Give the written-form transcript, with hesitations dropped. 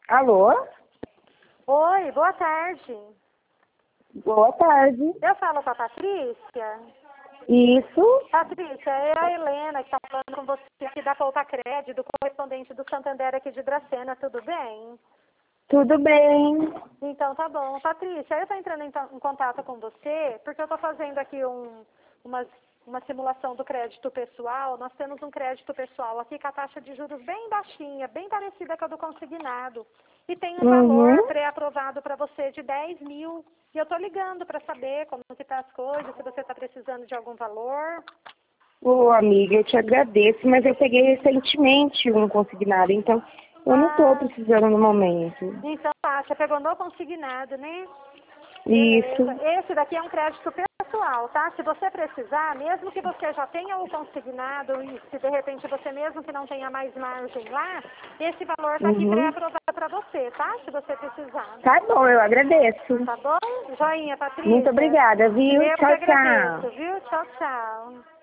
Alô? Oi, boa tarde. Boa tarde. Eu falo com a Patrícia. Isso? Patrícia, é a Helena que está falando com você aqui da Poupa Crédito, correspondente do Santander aqui de Dracena, tudo bem? Tudo bem. Então tá bom. Patrícia, eu estou entrando em contato com você porque eu estou fazendo aqui uma simulação do crédito pessoal. Nós temos um crédito pessoal aqui com a taxa de juros bem baixinha, bem parecida com a do consignado. E tem um valor pré-aprovado para você de 10 mil. E eu estou ligando para saber como que tá as coisas, se você está precisando de algum valor. Ô, amiga, eu te agradeço, mas eu peguei recentemente um consignado, então eu não estou precisando no momento. Então tá, você pegou no consignado, né? Isso. Beleza. Esse daqui é um crédito pessoal, tá? Se você precisar, mesmo que você já tenha o consignado e se de repente você mesmo que não tenha mais margem lá, esse valor está aqui pré-aprovado para você, tá? Se você precisar. Tá bom, eu agradeço. Tá bom? Joinha, Patrícia. Muito obrigada, viu? Eu que Tchau, agradeço, tchau. viu? Tchau, tchau.